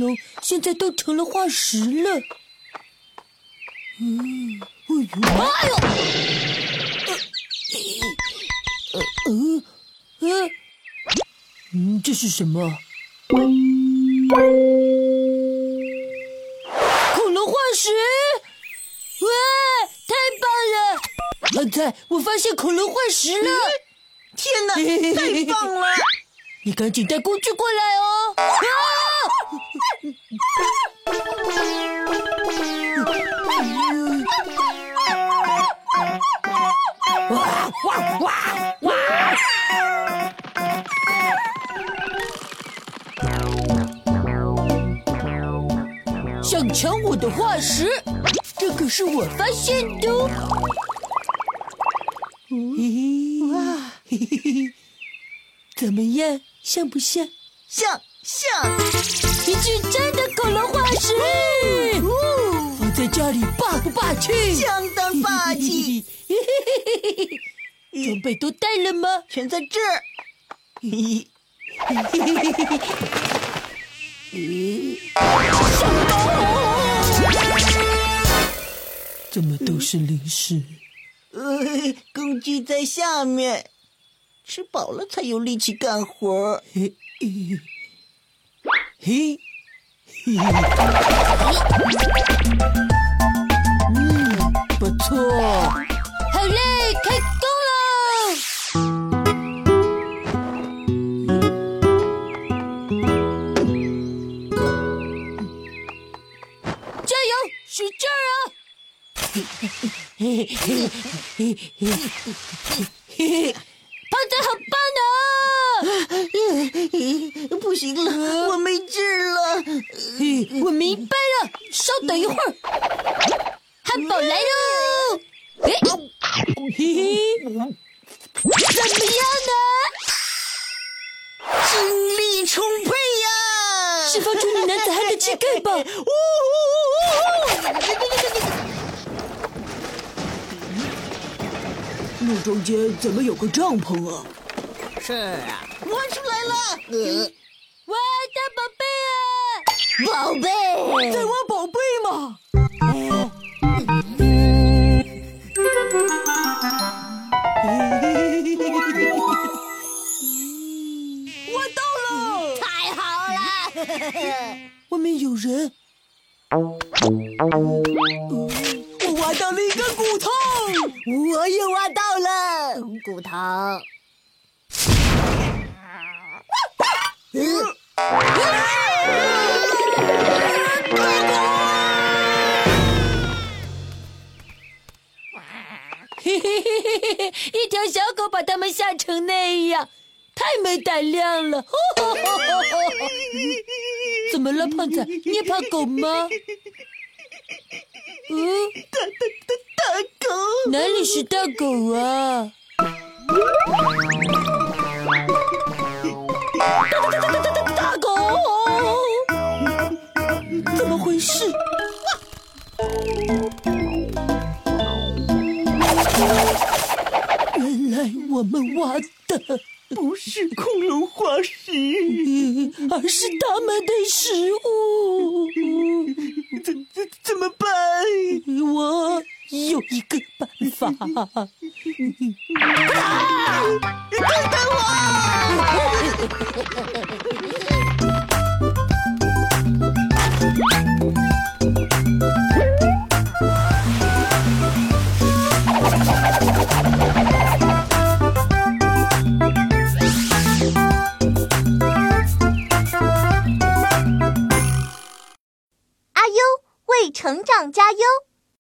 龙现在都成了化石了。这是什么？恐龙化石！哇，太棒了！胖菜，我发现恐龙化石了！ 天哪，太棒了！ 你赶紧带工具过来哦！想抢我的化石？这可是我发现的哦！哇，怎么样？像不像？ 像！ 一具真的恐龙化石，放在家里霸不霸气？ 相当霸气！ 装备都带了吗？ 全在这儿。 怎么都是零食？ 工具在下面，吃饱了才有力气干活。 不错。好嘞，开工喽！加油，使劲儿啊！胖子好棒不行了，我没劲了。 我明白了，稍等一会儿，汉堡来喽！怎么样呢？ 精力充沛呀！ 释放出你男子汉的气概吧！ 路中间怎么有个帐篷啊？ 是啊，挖出来了！ 哇，大宝贝啊！ 宝贝， 在挖宝贝吗？ 挖到了！太好了！ 外面有人。 我挖到了一个骨头， 我也挖到了骨头。 一条小狗把他们吓成那样，太没胆量了。怎么了，胖子？你也怕狗吗？ 大狗， 哪里是大狗啊？大狗，怎么回事？原来我们挖的不是恐龙化石， 而是他们的食物。 怎么办？ 我有一个办法。 等等我！ 阿优为成长加油。